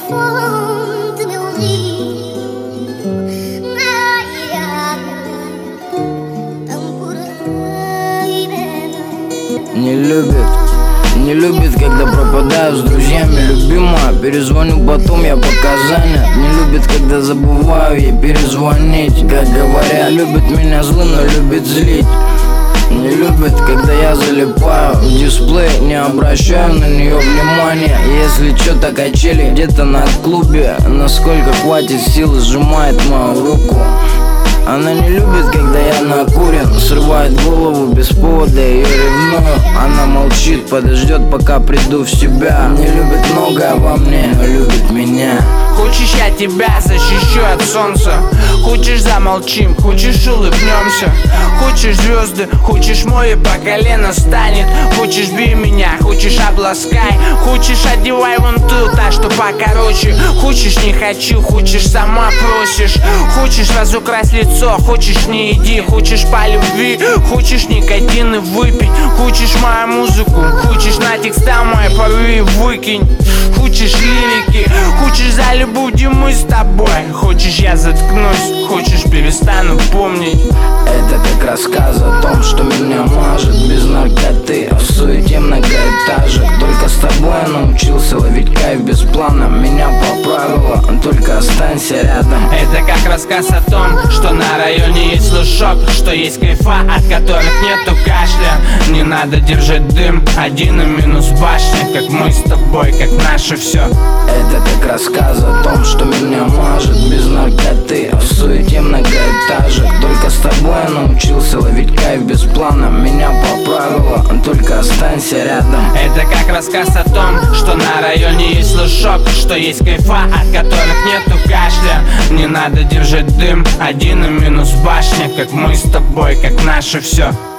Не любит, когда пропадаю с друзьями. Любимая, перезвоню потом, я показания. Не любит, когда забываю ей перезвонить. Как говорят, любит меня злым, но любит злить. Не любит, когда я залипаю в дисплей, не обращаю на нее внимания. Если что-то качели где-то на клубе, насколько хватит сил, сжимает мою руку. Она не любит, когда я накурен, срывает голову без повода, ее ревную. Она молчит, подождет, пока приду в себя. Не любит многое во мне, но любит меня. Хочешь, я тебя защищу от солнца? Хочешь, замолчим, хочешь, улыбнемся? Хочешь, звезды, хочешь, море по колено станет? Хочешь, бей меня, хочешь, обласкай? Хочешь, одевай вон ту, та, что покороче? Хочешь, не хочу, хочешь, сама просишь? Хочешь, разукрась лицо, хочешь, не иди? Хочешь, по любви, хочешь, никотины выпить? Хочешь, мою музыку, хочешь, на текста мои порви выкинь? Хочешь, лирики, хочешь, за любовь, где мы с тобой? Хочешь, я заткнусь, хочешь, перестану помнить? Это как рассказ о том, что меня мажет без наркоты, в суете многоэтажек. Только с тобой я научился ловить кайф без плана. Меня поправила, только останься рядом. Это как рассказ о том, что на районе есть слушок, что есть кайфа, от которых нету кашля. Не надо держать дым, один и минус башня, как мы с тобой, как наше все. Это как рассказ о том, что меня мажет без наркоты, в суете многоэтажек. Только с тобой я научился ловить кайф без плана. Меня поправила, только останься рядом. Это как рассказ о том, что на районе есть слушок, что есть кайфа, от которых нету кашля. Не надо держать дым, один и минус башня, как мы с тобой, как наше все.